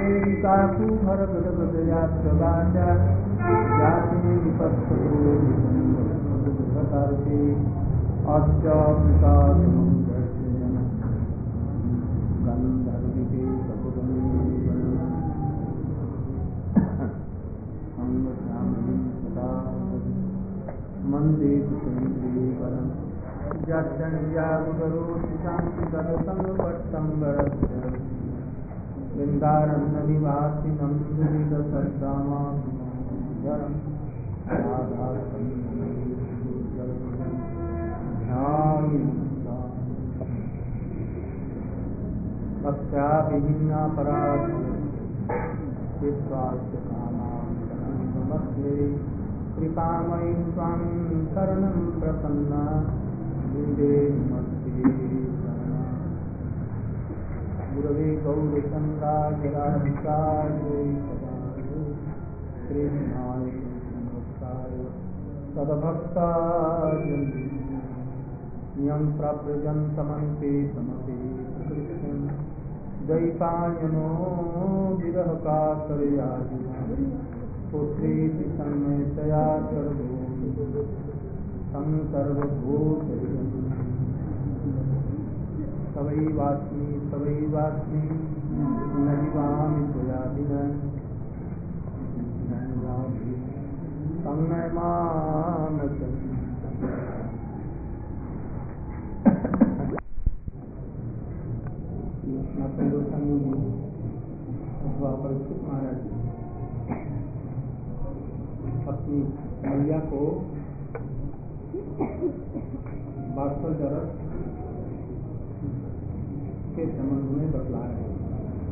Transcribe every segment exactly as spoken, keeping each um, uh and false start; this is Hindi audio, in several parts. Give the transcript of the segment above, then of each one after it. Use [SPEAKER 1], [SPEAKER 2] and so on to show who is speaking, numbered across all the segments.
[SPEAKER 1] काकु भर गद गद यात्र बाचा जाति विपत्सो विपत्सो अच्चा प्रसाद मंगल गंधर्विके मंदे कुसुंद्रीवरं जड्डन्यागुरोति शांति गदसंगपट्टंबरस्य वृंदारण्यनिवासिनं दुरितसद्दामाधरं राधासंध्यामि भक्त्या विभिन्ना परास्य चित्वास्य कामान्तरं कृपामयी त्वां शरणं प्रपन्ना वन्दे नमस्ते गुरवे गौरचन्द्राय राधिकाय कृष्णाय कृष्णभक्ताय सद्भक्ताय यं प्रव्रजन्तमन्ते समते कृष्णं द्वैपायनो विरहकातरयाजिना पुत्रेति तन्मयतया सर्वो संसर्वभूतैः सवैवास्मि सवैवास्मि न जीवामि त्वया विना तन्मयमानसं परीक्षित महाराज अपनी मैया को वात्सल्य रस के संबंध में बतला रहे हैं।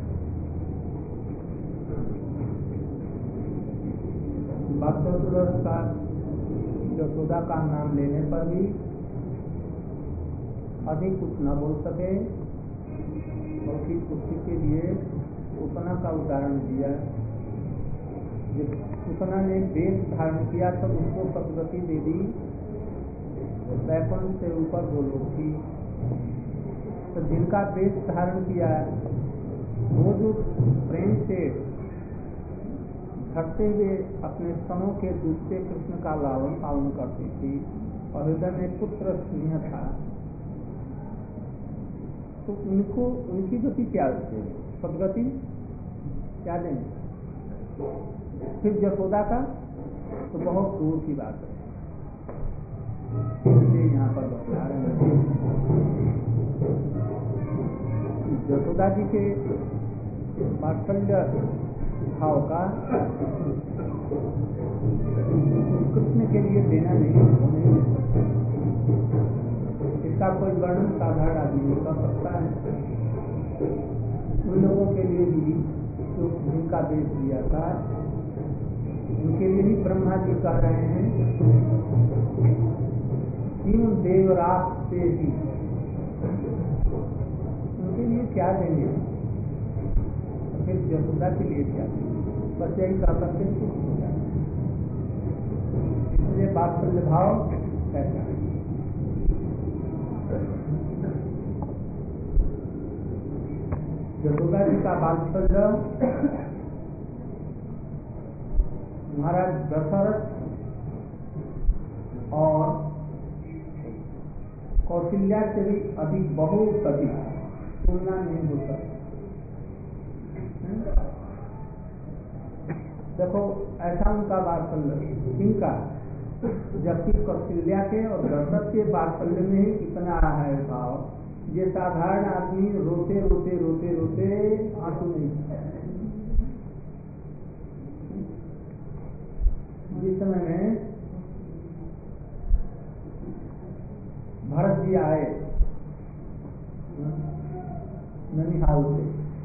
[SPEAKER 1] वात्सल्य रस का यशोदा का नाम लेने पर भी अधिक कुछ न बोल सके, उसकी पुष्टि के लिए उतना का उदाहरण दिया। उतना ने वेद धारण किया तो उसको सदगति दे दी, वैकुंठ से ऊपर बोलो थी। तो जिनका वेद धारण किया वो जो प्रेम से घटते हुए अपने स्तनों के दूध से कृष्ण का लालन पालन करती थी और हृदय में पुत्र स्नेह था, तो उनको उनकी गति क्या देंगे? सदगति क्या देंगे? फिर यशोदा का तो बहुत दूर की बात है, इसलिए यहाँ पर बता रहे हैं। यशोदा जी के वात्सल्य भाव का कृष्ण के लिए देना नहीं होने दे सकता। इसका कोई वर्णन साधारण आदमी कर सकता है। उन लोगों के लिए भी जो जिनका देश दिया था, उनके लिए भी ब्रह्मा जी कह रहे हैं तीन देवरात से ही उनके लिए क्या देंगे, फिर यशोदा के लिए क्या देंगे? बस यही कह सकते हैं, कुछ हो जाए। इसलिए वात्सल्य भाव कैसा है? यशोदा जी का वात्सल्य महाराज दशरथ और कौशल्या से भी अधिक बहुत अधिक तुलना नहीं हो सकती। देखो ऐसा उनका वात्सल्य इनका, जबकि कौशल्या के और दशरथ के वात्सल्य में ही इतना है भाव, ये साधारण आदमी रोते रोते रोते रोते आंसू नहीं। जिस समय में भरत जी आए ननिहाल से,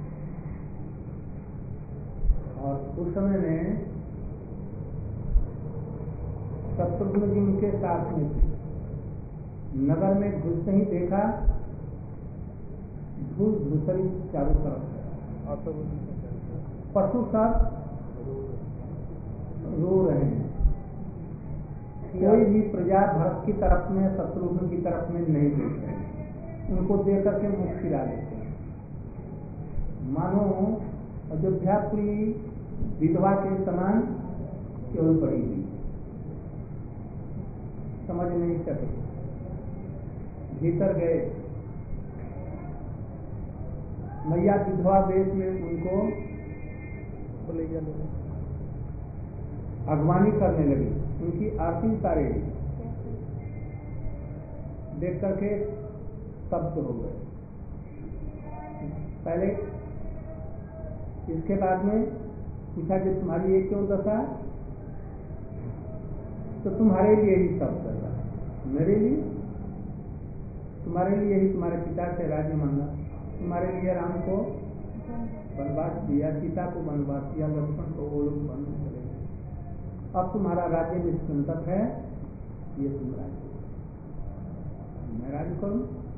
[SPEAKER 1] और उस समय में शत्रुघ्न जी उनके साथ में थे। नगर में घुसते ही देखा धूल धूसरी चारों तरफ, पशु सब रो रहे हैं। कोई भी प्रजा भरत की तरफ में शत्रुघ्न की तरफ में नहीं देख रहे, उनको देख करके मुख फिरा देते हैं, मानो अयोध्यापुरी विधवा के समान केवल पड़ी हुई, समझ नहीं सके। भीतर गए, मैया विधवा वेश में उनको अगवानी करने लगी, उनकी आरती उतारे, देख करके स्तब्ध हो गए। पहले इसके बाद में पूछा कि तुम्हारी ये क्यों दशा, तो तुम्हारे लिए ही सब दशा, मेरे लिए, तुम्हारे लिए ही तुम्हारे पिता से राज्य मांगा, तुम्हारे लिए राम को वनवास दिया, सीता को वनवास दिया, लक्ष्मण को वो लोग वन में चले गए। अब तुम्हारा राज्य निष्कंटक है, ये तुम राज्य, मैं राज्य करूं।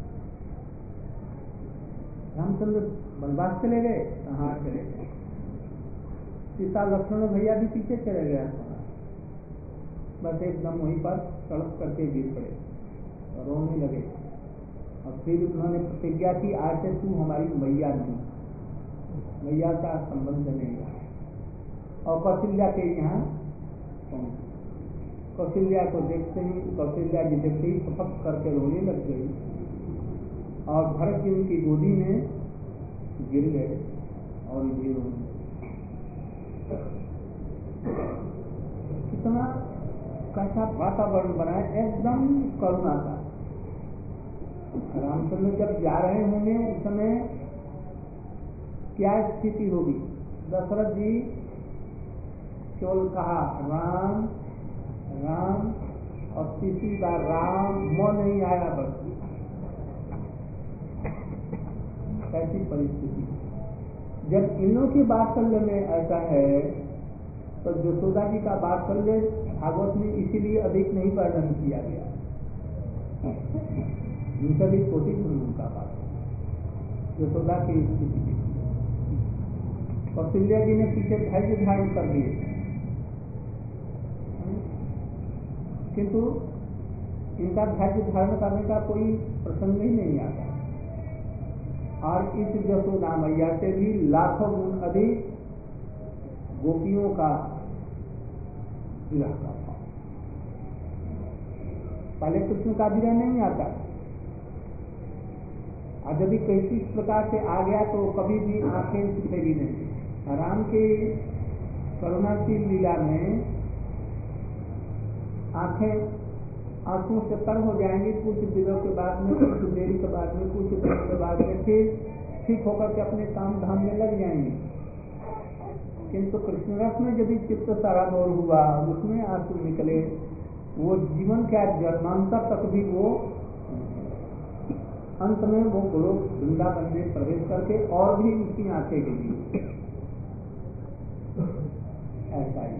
[SPEAKER 1] रामचंद्र वनवास चले गए, कहाँ चले गए, सीता लक्ष्मण भैया भी पीछे चले गया, बस एकदम वहीं पर तड़प करके गिर पड़े, रोने लगे। और फिर उन्होंने प्रतिज्ञा की, आज से तू हमारी मैया नहीं, मैया का संबंध नहीं है। और कौशल्या के यहाँ पहुंचे, कौशल्या को देखते ही, कौशल्या जी देखते ही सपक करके रोने लग गई, और भरत जी उनकी गोदी में गिर गए और ये रोने। कितना कैसा वातावरण बना है, एकदम करुणा का। रामचंद्र जब जा रहे होंगे उस समय क्या स्थिति होगी। दशरथ जी केवल कहा राम राम, और तीसरी बार राम मोह नहीं आया, बस ऐसी परिस्थिति। जब इन लोगों की बात्सल्य में ऐसा है तो यशोदा जी का बात्सल्य भागवत में इसीलिए अधिक नहीं वर्णन किया गया, उनसे भी छोटी उनका बात, यशोदा की स्थिति। कौशल्या जी ने पीछे धैर्य धारण कर दिए, किंतु इनका धैर्य धारण करने का कोई प्रसंग ही नहीं आता। और इस यशोदा मैया से भी लाखों गुण अधिक गोपियों का विरह का भाव। पहले कृष्ण का विरह नहीं आता, और यदि किसी प्रकार से आ गया तो कभी भी आंखें छुपेगी नहीं। राम के करुणाशील लीला में आंखें आंसुओं से तर हो जाएंगी, कुछ दिनों के बाद में, कुछ देरी के बाद में, कुछ दिनों के बाद में फिर ठीक होकर के अपने काम धाम में लग जाएंगे। किंतु कृष्ण रस में यदि चित्त सराबोर हुआ, उसमें आंसू निकले, वो जीवन क्या जन्मांतर तक भी वो, अंत में वो गोलोक वृंदावन में प्रवेश करके और भी उसकी आंखें गिरी। ऐसा ही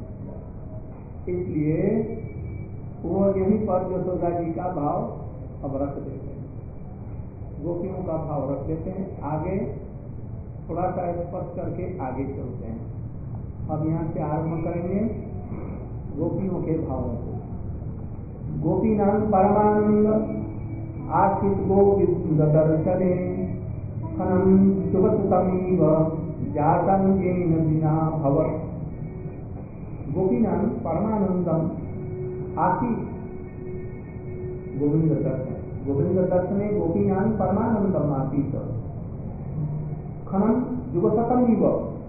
[SPEAKER 1] इसलिए वो यहीं पर यशोदा जी का भाव अब रख देते हैं, गोपियों का भाव रख देते हैं। आगे थोड़ा सा स्पष्ट करके आगे चलते हैं। अब यहाँ से आरंभ करेंगे गोपियों के भावों को। गोपी नाम परमानंद आशित गोविंद दर्शने खनम सुबतमीव जातम येन बिना भवत्। गोपी नाम परमानंदम आशित गोविंद दर्शन, गोविंद दर्शने गोपी नाम परमानंदम आशित खनम युगशतमीव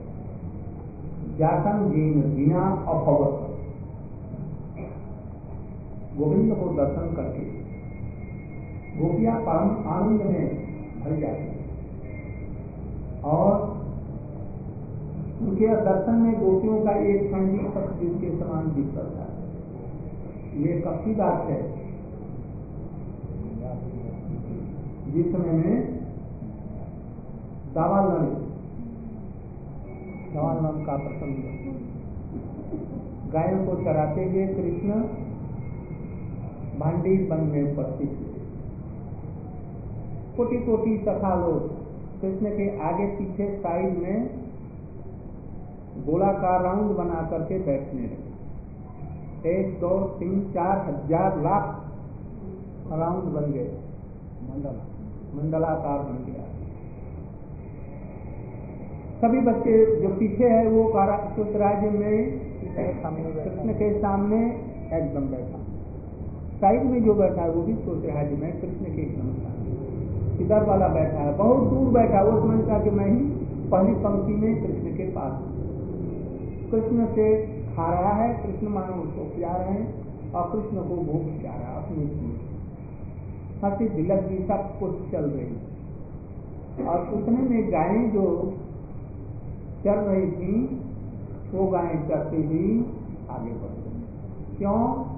[SPEAKER 1] जातम येन बिना अभवत्। गोविंद को दर्शन करके गोपियां परम आनंद में भर जाती है, और उनके दर्शन में गोपियों का एक क्षण भी सतयुग के समान दिख रहा है। ये कब की बात है, जिस समय में दावानल दावानल का प्रसंग, गायों को चराते हुए कृष्ण भांडी वन में उपस्थित हुए। कोटि कोटि सखा लोग कृष्ण के आगे पीछे साइड में गोलाकार राउंड बना करके बैठने लगे। एक दो तीन चार हजार लाख राउंड बन गए, मंडला मंडलाकार बन गया। सभी बच्चे जो पीछे है वो कारासुत राज्य में कृष्ण के सामने एकदम बैठा, साइड में जो बैठा है वो भी सोच रहा है कि मैं कृष्ण के एकदम सामने, इधर वाला बैठा है बहुत दूर बैठा, वो समझता कि मैं ही पहली पंक्ति में कृष्ण के पास, कृष्ण से खा रहा है, कृष्ण मानो उसको खिला रहे हैं और कृष्ण को भूख खिला रहा है अपनी चीज, हंसी दिलक भी सब कुछ चल रही। और उतने में गायें जो चल रही थी वो गायें चलती हुई आगे बढ़ गई। क्यों?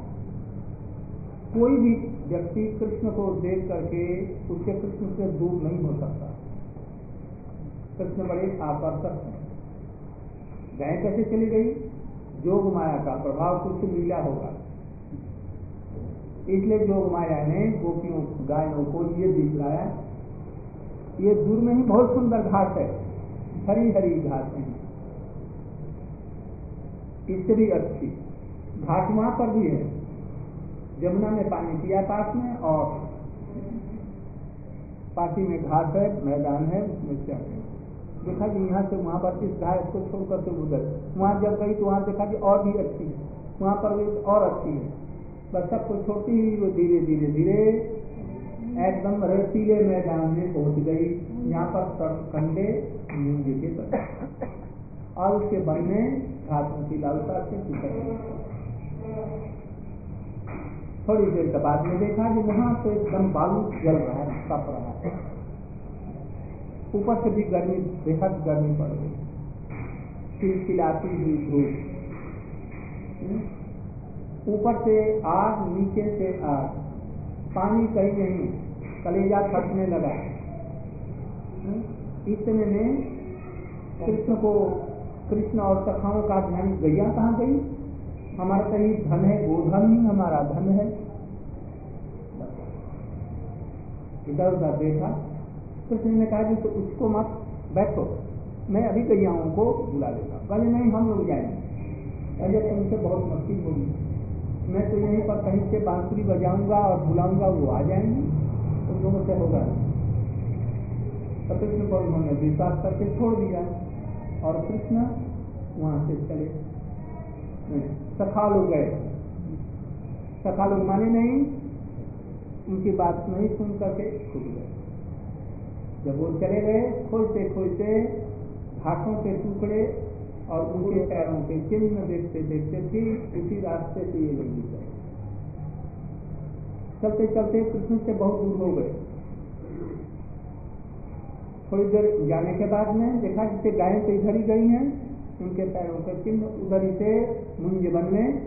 [SPEAKER 1] कोई भी व्यक्ति कृष्ण को देख करके उसके कृष्ण से दूर नहीं हो सकता, कृष्ण बड़े आकर्षक हैं। गायें कैसे चली गई? जोग माया का प्रभाव कुछ लीला होगा, इसलिए जोग माया ने गोपियों गायों को ये दिखलाया, ये दूर में ही बहुत सुंदर घास है, हरी हरी घास है, इससे भी अच्छी घास वहां पर भी है, जमुना में पानी पिया पास में और पासी में घास है, मैदान है, उसमें चल रहे देखा कि यहाँ से वहां पर इस घास को छोड़कर के उधर, वहां जब गई तो वहां देखा कि और भी अच्छी है, वहां पर भी और अच्छी है, बस सबको छोड़ती हुई वो धीरे धीरे धीरे एकदम रेतीले मैदान में पहुंच गई, यहाँ पर कंडे नींद के बने और उसके वन में घासों की लालसा से चिपक। थोड़ी देर के बाद में देखा कि वहां तो एकदम बालू जल रहा है, तप रहा है, ऊपर से भी गर्मी, बेहद गर्मी पड़ गई, चिलचिलाती हुई धूप, ऊपर से आग, नीचे से आग, पानी कहीं नहीं, कलेजा फटने लगा। इतने में कृष्ण को, कृष्ण और सखाओं का ध्यान, गैया कहाँ गई? हमारा कहीं धन है, गोधन ही हमारा धन है। इधर उधर देखा, कृष्ण ने कहा कि तो उसको मत बैठो, मैं अभी गैयाओं को बुला लेता हूँ। कहले नहीं, हम लोग जाएंगे। अरे तुमसे बहुत मस्ती होगी, मैं तो यहीं पर कहीं से बांसुरी बजाऊंगा और बुलाऊंगा, वो आ जाएंगे, तुम लोगों से होगा। तो कृष्ण को उन्होंने विश्वास करके छोड़ दिया और कृष्ण वहां से चले। सखा लोग गए, सखा लोग माने नहीं, उनकी बात नहीं सुन करके छूट गए। जब वो चले गए, खोजते खोजते घाटों के टुकड़े और उनके पैरों के चिन्ह देखते देखते फिर उसी रास्ते से ये लोग गए। चलते चलते कृष्ण से बहुत दूर हो गए। थोड़ी देर जाने के बाद में देखा जिसे गायें तो इधर ही गई हैं, उनके पैरों के चिन्ह उधर ही से मुंज वन में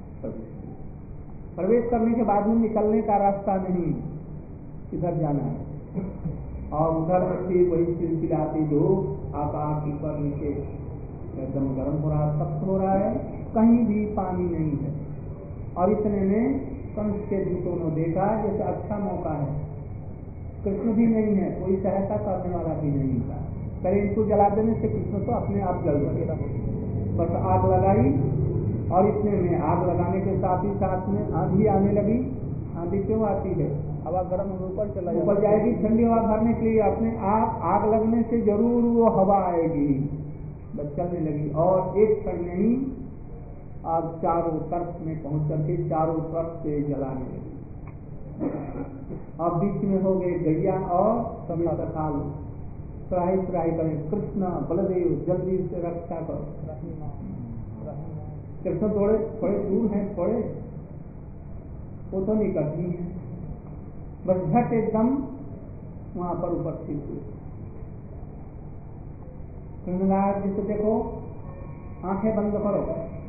[SPEAKER 1] प्रवेश करने के बाद में निकलने का रास्ता नहीं, इधर जाना है। और उधर से वही चिलचिलाती धूप, आकाश ऊपर नीचे एकदम गर्म हो रहा, सख्त हो रहा है, कहीं भी पानी नहीं है। और इतने में कंस के दूतों ने देखा जैसे अच्छा मौका है, कृष्ण भी नहीं है, कोई सहायता करने वाला भी नहीं था, पहले इनको जला देने से कृष्ण तो अपने आप जल गया। बस आग लगाई और इतने में आग लगाने के साथ ही साथ में आंधी आने लगी। आंधी क्यों आती है? हवा गर्म ऊपर चला ऊपर जाएगी, ठंडी हवा भरने के लिए अपने आप आग लगने से जरूर वो हवा आएगी, बस चलने लगी। और एक क्षण में ही आग चारों तरफ में पहुंच करके चारों तरफ से जलाने लगी। अब बीच में हो गए गैया और सभी सखाल त्राही त्राही करें, कृष्ण बलदेव जल्दी से रक्षा करो। कृष्ण थोड़े थोड़े दूर हैं, थोड़े वो तो नहीं करती है, बस झट एकदम वहां पर उपस्थित हुए। कृष्णनाथ जी से देखो, आंखें बंद करो।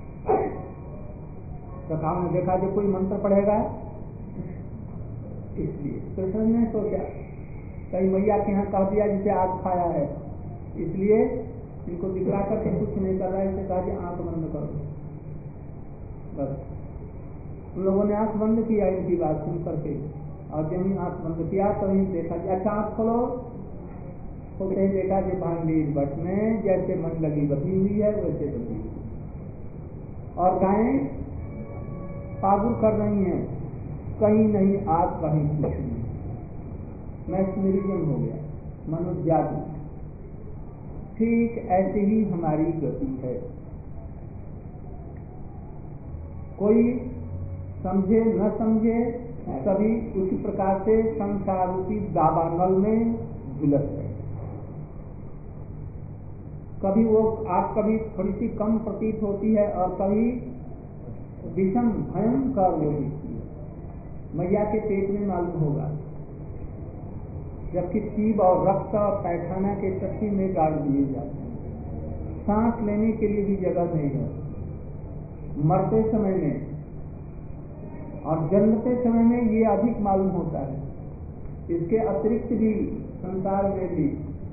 [SPEAKER 1] सखाओं ने देखा जो कोई मंत्र पढ़ेगा, इसलिए कृष्ण ने सोचा कहीं मैया के यहाँ कह दिया जिसे आग खाया है, इसलिए इनको दिखला करके कुछ नहीं कर रहा है, इसे कहा कि आंख बंद करो। बस उन लोगों ने आंख बंद किया इनकी बात सुन करके, और जब ही आंख बंद किया तो ही देखा कि अच्छा आंख खोलो, तो कहीं देखा कि भांडीर भट्ट में जैसे मन लगी बधी हुई है वैसे बधी हुई, और गायें पागुर कर रही हैं, कहीं नहीं आग कहीं कुछ नहीं। मैं स्मृजन हो गया, मनुष्य जाति। ठीक ऐसे ही हमारी गति है। कोई समझे न समझे सभी उसी प्रकार से संसार रूपी दावानल में झुलस गए। कभी वो आप कभी थोड़ी सी कम प्रतीत होती है और कभी विषम भयंकर वो दिखती है। मैया के पेट में मालूम होगा, जबकि सीब और रक्त और पैखाना के चक्की में गाड़ दिए जाते हैं। सांस लेने के लिए भी जगह नहीं है। मरते समय में और जन्मते समय में ये अधिक मालूम होता है। इसके अतिरिक्त भी संसार में भी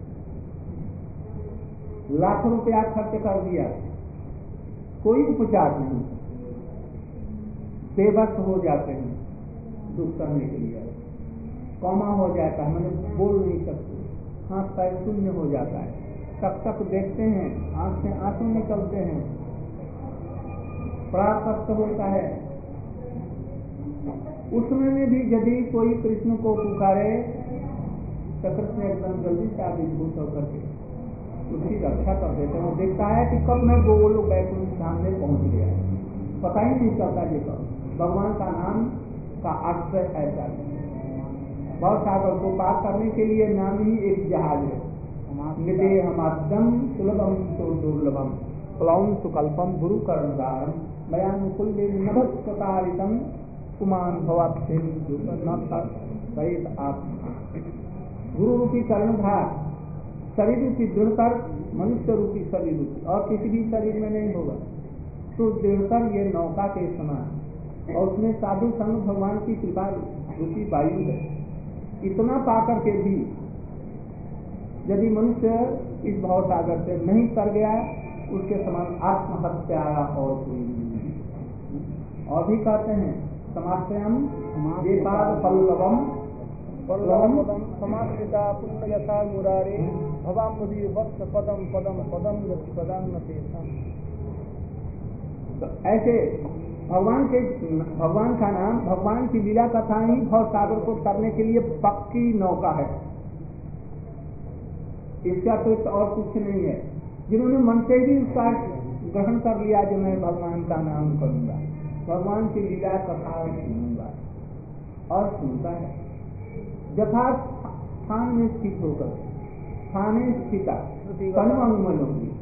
[SPEAKER 1] लाखों रुपया खर्च कर दिया, कोई उपचार नहीं, बेबस हो जाते हैं दुख करने के लिए। कौमा हो जाता है, मैंने बोल नहीं सकते, हाथ पैर शून्य हो जाता है। तब तक देखते हैं, आंख से आंसू निकलते हैं, बड़ा कष्ट होता है। उसमें में भी यदि कोई कृष्ण को पुकारे तो कृष्ण एकदम जल्दी से आविर्भूत होकर के उसकी रक्षा कर देते हैं। वो देखता है कि कब मैं गोलोक वैकुंठ धाम में पहुंच गया, पता ही नहीं चलता ये कब। भगवान का नाम का आश्रय ऐसा है। बहुत सागर को पार करने के लिए नाम ही एक जहाज है। निदेहमाद्यम सुलभम तो दुर्लभम प्लौम सुकल्पम गुरु कर्णधारम मयानुकूल नभस्वतारितम कुमान भवाप्सेन सहित आप। गुरु रूपी कर्णधार शरीर रूपी दृढ़तर, मनुष्य रूपी शरीर रूपी, और किसी भी शरीर में नहीं होगा। तो दृढ़तर ये नौका के समान, और उसमें साधु संग भगवान की कृपा रूपी वायु है। इतना पाकर के भी यदि मनुष्य इस भाव सागर से नहीं तर गया, उसके समान आत्महत्या और कोई नहीं। और भी कहते हैं समाश्रयम ये पाद पल्लवम पल्लवम समाश्रिता पुण्य यथा मुरारे भवाम मुदीर वत्स पदम पदम पदम गति पदम न। तो ऐसे भगवान के भगवान का नाम, भगवान की लीला कथा ही भव सागर को तरने के लिए पक्की नौका है। इसका तो और कुछ नहीं है। जिन्होंने मन से भी उसका ग्रहण कर लिया, जो मैं भगवान का नाम करूंगा, भगवान की लीला कथा सुनूंगा, और सुनता है यथार्थ स्थान में स्थित होकर, स्थाने स्थिता तनु अनुमन होगी।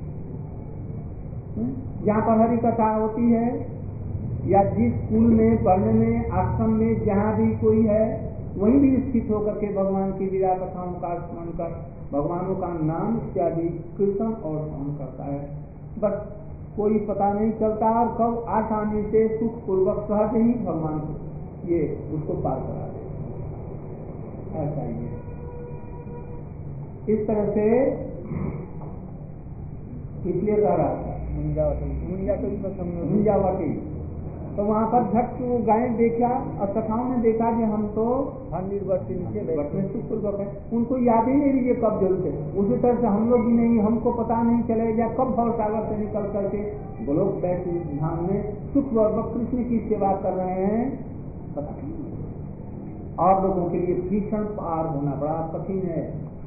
[SPEAKER 1] जहाँ पर हरि कथा होती है, या जिस स्कूल में, पढ़ने में, आश्रम में, जहाँ भी कोई है, वहीं भी स्थित होकर के भगवान की लीला कथाओं का स्मरण कर भगवानों का नाम इत्यादि कीर्तन और स्मरण करता है। बस कोई पता नहीं चलता, और कब आसानी से सुख पूर्वक सहज ही भगवान को ये उसको पार करा दे। ऐसा ही है। इस तरह से इसलिए कह रहा था मुंजावटी। तो वहाँ पर झट गायें देखा और सखाओं ने देखा कि हम तो सुखपूर्वक है। उनको याद ही नहीं रही कब जलते। उसी तरह से हम लोग भी नहीं, हमको पता नहीं चलेगा कब भव सागर से निकल करके गोलोक वैकुंठ धाम में सुखपूर्वक कृष्ण की सेवा कर रहे हैं, पता नहीं। और लोगों के लिए भीषण पार होना बड़ा कठिन है।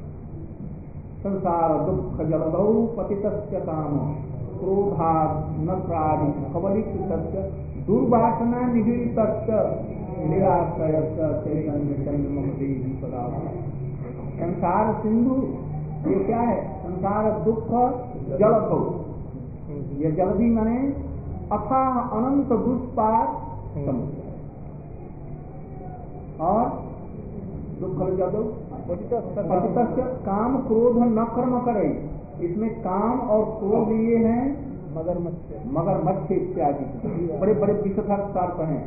[SPEAKER 1] संसार दुख जलधौ पतितस्य काम क्रोधात् न प्राणि खवलिकृतस्य दुर्वासना निगीडितस्य निराश्रयस्य चैतन्य चन्द्रमदेहि सदा। संसार सिंधु ये क्या है? संसार दुख जलधौ, ये जलधि माने अथाह अनंत दुष्पार समुद्र। और दुख जलधौ पतितस्य काम क्रोध न कर्म करे। इसमें काम और क्रोध ये हैं मगरमच्छ मगरमच्छ इत्यादि बड़े बड़े विषधर सर्प हैं।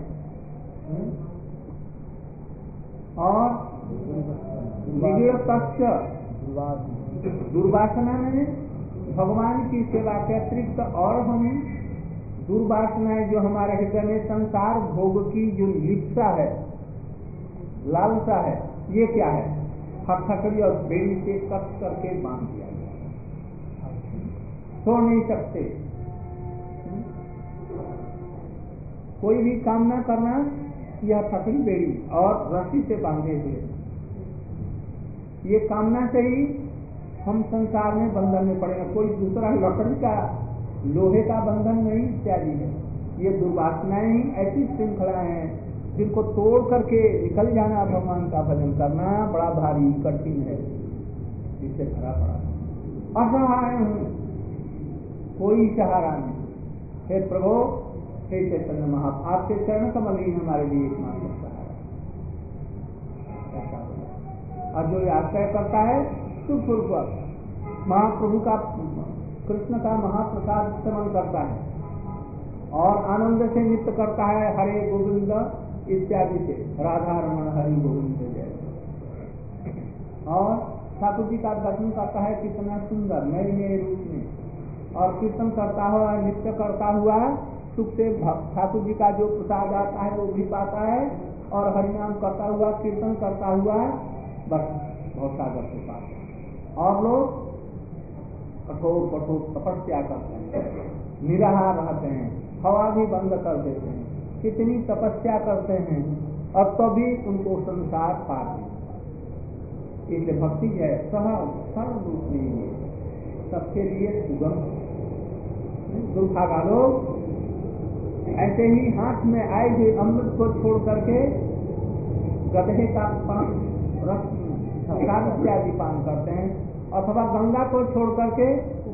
[SPEAKER 1] और निगीडतस्य दुर्वासना में भगवान की सेवा के अतिरिक्त और हम दुर्वासनाएं जो हमारे हृदय में संसार भोग की जो लिप्सा है, लालसा है, ये क्या है? हथकड़ी और बेड़ी से कस करके बांध दिया गया, छोड़ नहीं सकते। कोई भी काम ना करना, यह हथकड़ी बेड़ी और रस्सी से बांधे हुए, ये कामना से ही हम संसार में बंधन में पड़े हैं, कोई दूसरा लकड़ी का लोहे का बंधन नहीं इत्यादि है। ये दुर्वासनाएं ही ऐसी श्रृंखला हैं जिनको तोड़ करके निकल जाना, भगवान का भजन करना बड़ा भारी कठिन है। इससे भरा पड़ा असहाय हूँ, कोई सहारा नहीं। हे प्रभु, हे चैतन्य महाप्रभु, आपके चरण कमल ही हमारे लिए एकमात्र सहारा। और जो आश्रय करता है सुखपूर्वक महाप्रभु का, कृष्ण का महाप्रसाद सेवन करता है और आनंद से नृत्य करता है हरे गोविंद इत्यादि से, राधा रमण हरि गोविंद जय, और ठाकुर जी का दर्शन करता है कितना सुंदर नए नए रूप में, और कीर्तन करता हुआ नृत्य करता हुआ सुख से ठाकुर जी का जो प्रसाद आता है वो भी पाता है, और हरिनाम करता हुआ कीर्तन करता हुआ बस भवसागर से पाता है। और लोग कठोर कठोर तपस्या करते हैं, निराहार रहते हैं, हवा भी बंद कर देते हैं, कितनी तपस्या करते हैं, अब तो भी उनको संसार पार नहीं। इसलिए भक्ति है सहज सरल रूप में सबके लिए सुगम। दुर्भागा लोग ऐसे ही हाथ में आए हुए अमृत को छोड़ करके गधे का पान रस इत्यादि पान करते हैं, अथवा गंगा को छोड़ करके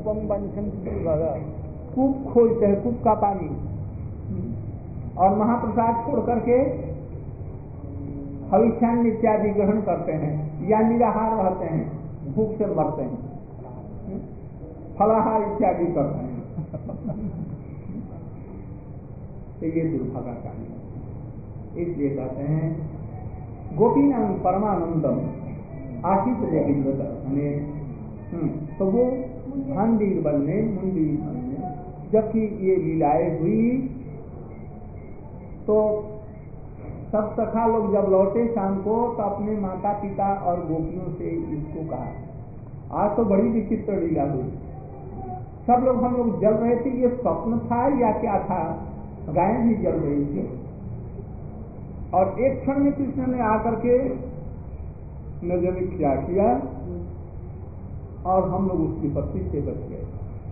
[SPEAKER 1] कूप खोलते हैं, कूप का पानी, और महाप्रसाद छोड़ करके हविष्यान्न इत्यादि ग्रहण करते हैं, या निराहार रहते हैं, भूख से मरते हैं, फलाहार इत्यादि करते हैं। तो ये दुर्भागा कार्य है। इसलिए कहते हैं गोपीनाम परमानंदम आशिष लेकिन हमें, तो वो मंदिर बनने मंदिर बनने जबकि ये लीलाएं हुई तो सब सखा लोग जब लौटे शाम को तो अपने माता पिता और गोपियों से इसको कहा, आज तो बड़ी विचित्र लीला हुई, सब लोग हम लोग जल रहे थे, ये स्वप्न था या क्या था, गायें भी जल रही थी, और एक क्षण में कृष्ण ने आकर के न जाने क्या किया और हम लोग उसकी विपत्ति से बच गए।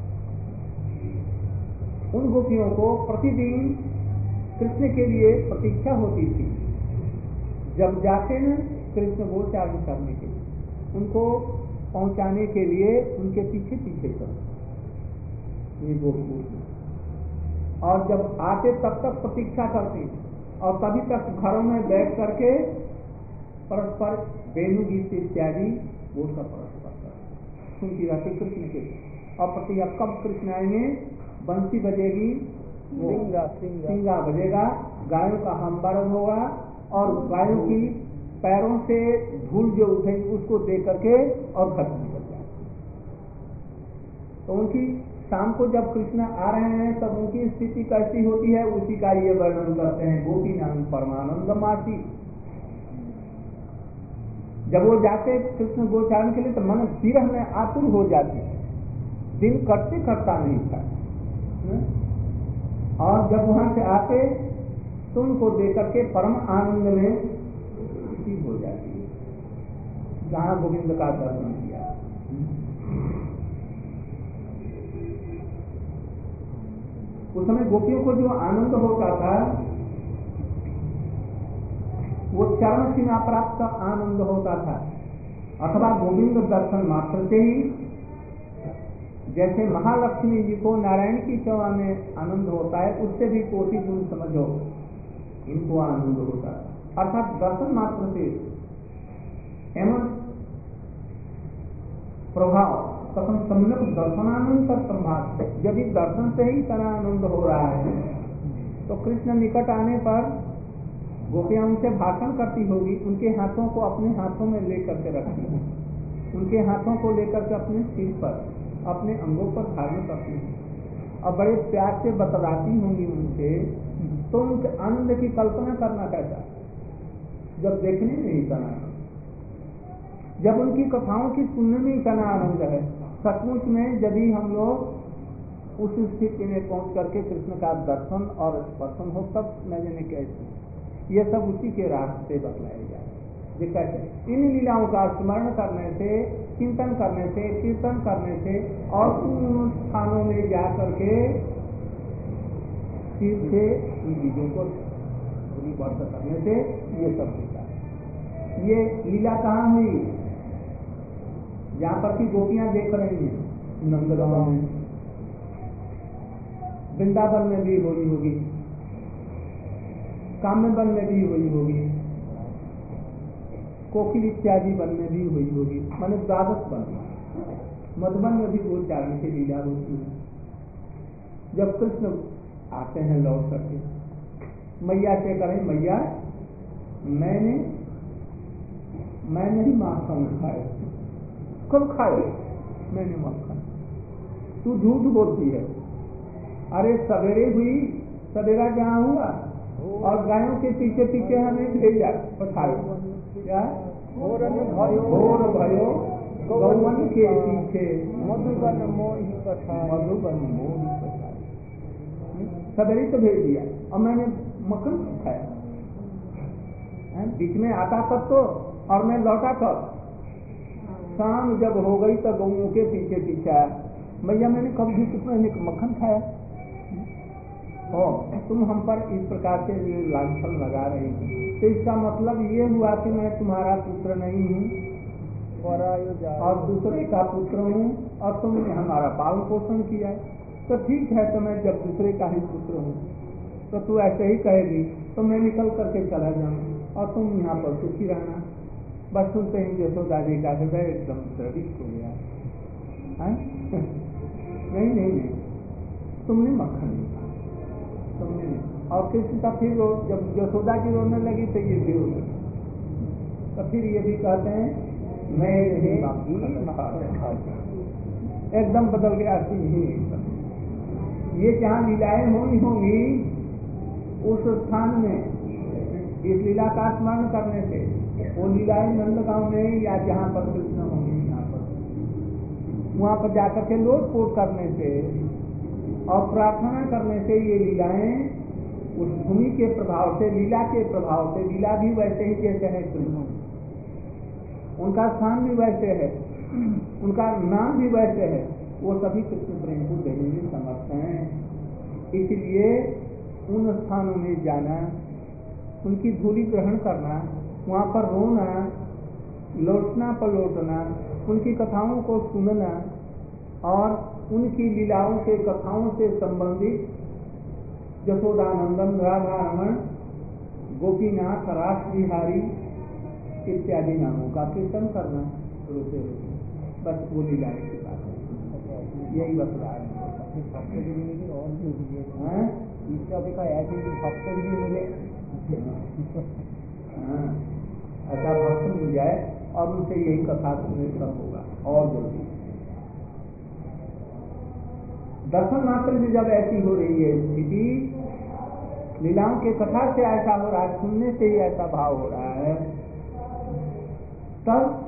[SPEAKER 1] उन गोपियों को प्रतिदिन कृष्ण के लिए प्रतीक्षा होती थी, जब जाते न कृष्ण गोचारण करने के लिए, उनको पहुंचाने के लिए उनके पीछे पीछे चलते ये गोपी, और जब आते तब तक प्रतीक्षा करते और तभी तक घरों में बैठ करके परस्पर वेणु गीत इत्यादि वो सब परस्पर करते सुनती रहती कृष्ण के, और प्रतिज्ञा कब कृष्ण आएंगे, बंसी बजेगी, सिंगा बजेगा, गायों का हम्बरम होगा, और गायों की पैरों से धूल जो उठेगी उसको देख करके और घर निकल जाए। तो उनकी शाम को जब कृष्ण आ रहे हैं तब उनकी स्थिति कैसी होती है, उसी का ये वर्णन करते हैं गोपी नाम परमानंदमासी। जब वो जाते कृष्ण गोचारण के लिए तो मन विरह में आतुर हो जाती, दिन कटते कटता नहीं था, और जब वहां से आते तो उनको देकर के परम आनंद में स्थिति हो जाती है, जहां गोविंद का दर्शन किया। उस समय गोपियों को जो आनंद होता था वो चरण सीमा प्राप्त आनंद होता था, अथवा गोविंद दर्शन मात्र से ही, जैसे महालक्ष्मी जी को नारायण की सेवा में आनंद होता है, उससे भी कोटि गुण समझो इनको आनंद होता है, अर्थात दर्शन मात्र से एवं प्रभाव कथम सम्यक दर्शनानंद संभाग, यदि दर्शन से ही इतना आनंद हो रहा है तो कृष्ण निकट आने पर गोपियां उनसे भाषण करती होगी, उनके हाथों को अपने हाथों में लेकर के रखती है, उनके हाथों को लेकर के अपने सिर पर अपने अंगों पर धारण करती है और बड़े प्यार से बतलाती होंगी उनसे, तो उनके आनंद की कल्पना करना कैसा, जब देखने में ही इतना, जब उनकी कथाओं की सुनने में इतना आनंद है, सचमुच में यदि हम लोग उस स्थिति में पहुंच करके कृष्ण का दर्शन और स्पर्शन हो तब न जाने कैसे, ये सब उसी के रास्ते बतलाए जाए। ये कैसे इन लीलाओं का स्मरण करने से, चिंतन करने से, कीर्तन करने से और उन स्थानों में जा करके फिर से इन चीजों को वर्त करने से ये सब होता है। ये लीला कहाँ हुई? जहाँ पर की गोपियां देख रही हैं नंदगांव में, वृंदावन में भी हुई होगी, काम्य वन में भी हुई होगी, कोकिल इत्यादि वन में भी हुई होगी, माने द्वादश वन, मधुबन में भी दो चारण की लीला होती है। जब कृष्ण आते हैं लौट करके, मैया से करें, मैया मैंने मैंने ही माखन खाए। कब खाए? मैंने माखन। तू झूठ बोलती है। अरे सवेरे हुई, सवेरा जहाँ हुआ और गायों के पीछे पीछे हमें भेजा पठाए। क्या? घोर भयो गौवन के पीछे मधुबन मोहि पठाए, मधुबन मोहि पठाए। सवेरे तो भेज दिया और मैंने मक्खन खाया। बीच में आता तब तो, और मैं लौटा तब। शाम जब हो गई तो गौओं के पीछे पीछे आया। भैया मैंने कब भी मैंने मक्खन खाया। ओ, तुम हम पर इस प्रकार से लांछन लगा रही थी, तो इसका मतलब ये हुआ कि मैं तुम्हारा पुत्र नहीं हूँ और दूसरे का पुत्र हूँ और तुमने हमारा पालन पोषण किया। तो ठीक है, तो मैं जब दूसरे का ही पुत्र हूँ तो तू ऐसे ही कहेगी तो मैं निकल करके चला जाऊँ और तुम यहाँ पर सुखी रहना। बस सुनते ही यशोदा जी का हृदय एकदम द्रवित हो गया। नहीं नहीं नहीं, तुमने मक्खन नहीं खाया, तुमने नहीं। और कृष्ण का फिर जब यशोदा जी रोने लगी तो ये भी हो गई। तो फिर ये भी कहते हैं मैं एकदम बदल गया। ये जहाँ लीलाएं होनी होंगी उस स्थान में इस लीला का स्मरण करने से, वो लीलाएं नंदगांव में या जहाँ पर कृष्ण होंगे यहाँ पर, वहाँ पर जाकर के लोट पोट करने से और प्रार्थना करने से ये लीलाएं उस भूमि के प्रभाव से, लीला के प्रभाव से, लीला भी वैसे ही जैसे है कृष्ण, उनका स्थान भी वैसे है, उनका नाम भी वैसे है, वो सभी कृष्ण प्रेम को देने में समर्थ हैं। इसलिए उन स्थानों में जाना, उनकी धूली ग्रहण करना, वहाँ पर रोना, लौटना पलौटना, उनकी कथाओं को सुनना और उनकी लीलाओं के कथाओं से संबंधित यशोदानंदन, राधा रमण, गोपीनाथ, रास बिहारी इत्यादि नामों का कीर्तन करना रोते रोते, बस वो लीलाएं की बात है। यही बस रहा है। और भक्त भी मिले, ऐसा भक्त मिल जाए और उनसे यही कथा सुनने सब होगा और जल्दी। दर्शन मात्र से जब ऐसी हो रही है स्थिति, लीलाओं के कथा से ऐसा हो रहा है, सुनने से ही ऐसा भाव हो रहा है, तब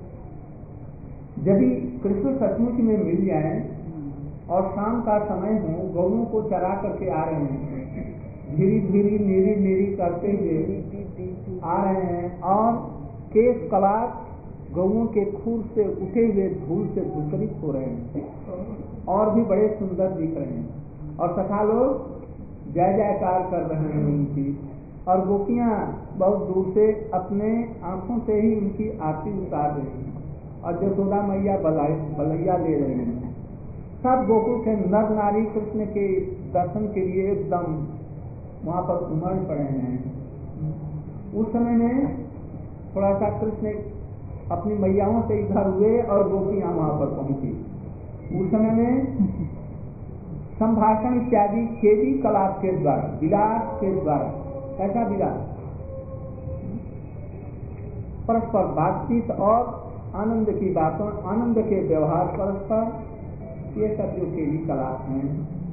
[SPEAKER 1] यदि कृष्ण सचमुच में मिल जाए और शाम का समय हो, गौओं को चरा करके आ रहे हैं, धीरे धीरे नीरी नीरी करते हुए आ रहे हैं और केश कलाप गौओं के खूर से उठे हुए धूल से धूसरित हो रहे हैं और भी बड़े सुंदर दिख रहे हैं और सखा लोग जय जयकार कर रहे हैं उनकी, और गोपियां बहुत दूर से अपने आंखों से ही उनकी आरती उतार रही हैं और यशोदा मैया बलैया ले रही हैं। सब गोकुल के नर नारी कृष्ण के दर्शन के लिए एकदम वहाँ पर उमड़ पड़े हैं। उस समय में थोड़ा सा कृष्ण अपनी मैयाओं से इधर हुए और गोपियां वहाँ पर पहुंची। उस समय में संभाषण इत्यादि केवी कलाप के द्वारा, विलास के द्वारा, कैसा विलास, परस्पर बातचीत और आनंद की बातों, आनंद के व्यवहार परस्पर, ये सब जो केवी कलाप हैं,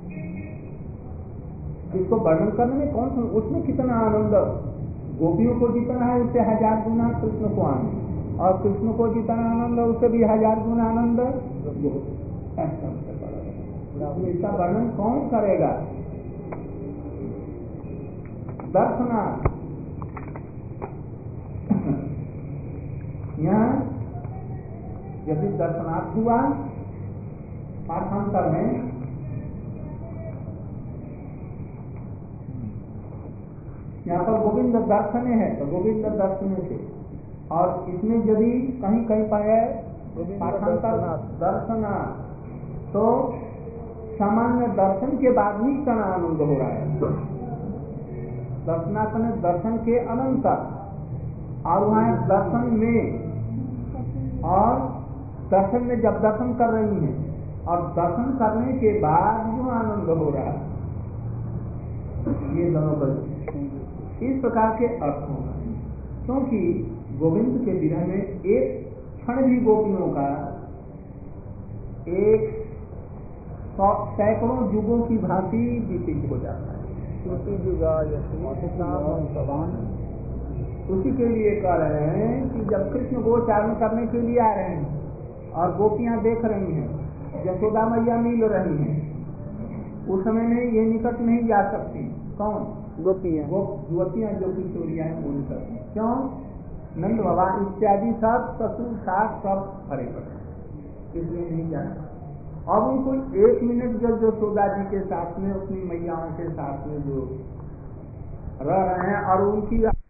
[SPEAKER 1] इसको वर्णन करने में कौन, उसमें कितना आनंद गोपियों को जितना है उससे हजार गुना कृष्ण को आनंद, और कृष्ण को जितना आनंद है उससे भी हजार गुना आनंद इसका वर्णन कौन करेगा। दर्शना यहाँ यदि दर्शनार्थ हुआ पाठांतर में, यहाँ पर गोविंद दर्शन है तो गोविंद दर्शन से, और इसमें यदि कहीं कहीं पर है पाठांतर दर्शना, तो सामान्य दर्शन के बाद ही क्षण आनंद हो रहा है। दर्शनार्थ में दर्शन के अनंतर, और वहाँ दर्शन में, और दर्शन में जब दर्शन कर रही हैं और दर्शन करने के बाद जो आनंद हो रहा है, ये दोनों पर इस प्रकार के अर्थ होगा। क्योंकि गोविंद के विरह में एक क्षण भी गोपियों का एक सैकड़ों युगों की भांति व्यतीत हो जाता है। उसी के लिए कह रहे हैं कि जब कृष्ण गोचारण करने के लिए आ रहे हैं और गोपियां देख रही हैं, यशोदा मैया मिल रही हैं, उस समय में ये निकट नहीं जा सकती। कौन? गोपियां। गोपियां जो किशोरियां हैं वो निकट। क्यों? नंद भगवान इत्यादि सब ससुर सास सब खड़े पड़े, इसलिए नहीं जाना। अब उनको एक मिनट जब जो यशोदा जी के साथ में, अपनी मैयाओं के साथ में जो रह रहे हैं और उनकी